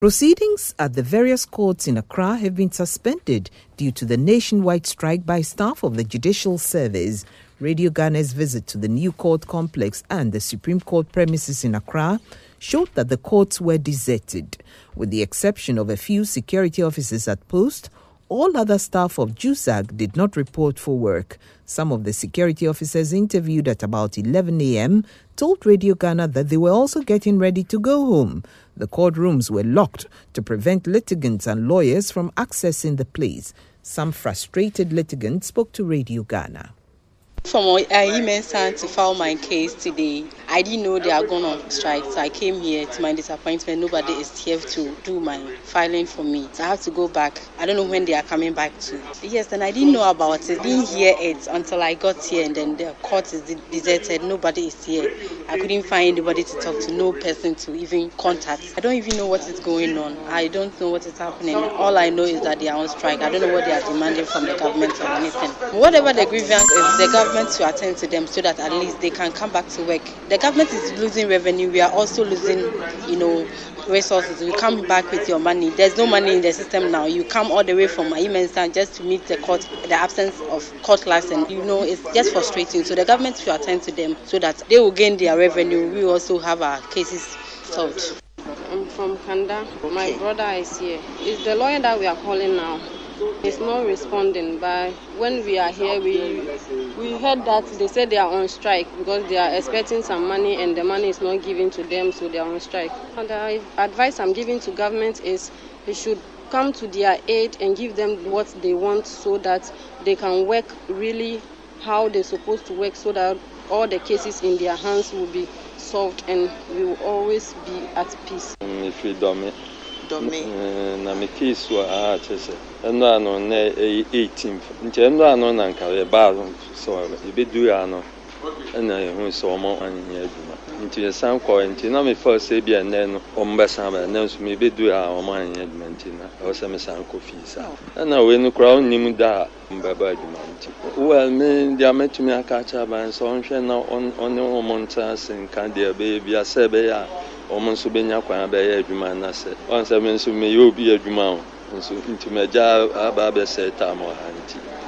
Proceedings at the various courts in Accra have been suspended due to the nationwide strike by staff of the Judicial Service. Radio Ghana's visit to the new court complex and the Supreme Court premises in Accra showed that the courts were deserted. With the exception of a few security officers at post, all other staff of JUSAG did not report for work. Some of the security officers interviewed at about 11 a.m. told Radio Ghana that they were also getting ready to go home. The courtrooms were locked to prevent litigants and lawyers from accessing the place. Some frustrated litigants spoke to Radio Ghana. From Imensa to file my case today, I didn't know they are going on strike, so I came here. To my disappointment, nobody is here to do my filing for me. So I have to go back. I don't know when they are coming back to. Yes, and I didn't know about it. Didn't hear it until I got here, and then the court is deserted. Nobody is here. I couldn't find anybody to talk to, no person to even contact. I don't even know what is going on. I don't know what is happening. All I know is that they are on strike. I don't know what they are demanding from the government or anything. Whatever the grievance is, the government to attend to them so that at least they can come back to work. The government is losing revenue. We are also losing, resources. You come back with your money. There's no money in the system now. You come all the way from Imensa just to meet the court, the absence of court license. It's just frustrating. So the government should attend to them so that they will gain their revenue. We also have our cases solved. I'm from Kanda. My brother is here. It's the lawyer that we are calling now. It's not responding, but when we are here, we heard that they said they are on strike because they are expecting some money and the money is not given to them, so they are on strike. And the advice I'm giving to government is they should come to their aid and give them what they want so that they can work really how they're supposed to work so that all the cases in their hands will be solved and we will always be at peace. If we don't na me case wa chese eno ano na 18th nche eno ano na nka we ba so e be du ano na ehun so mo anya adwuma nche san ko nche na me first say bia na no o mbesa ba na so me be du a o mo anya adwuma nche na o se me san ko fi sa na we no kra onnim da mbaba adwuma nche well me dia metumi aka cha ban so nhwe na on o monta sen kan dia be bia se be ya omonso benya kwan ba ya adwuma na se on se me nso me yo bi adwuma nso ntimaja aba be se ta mo ha nti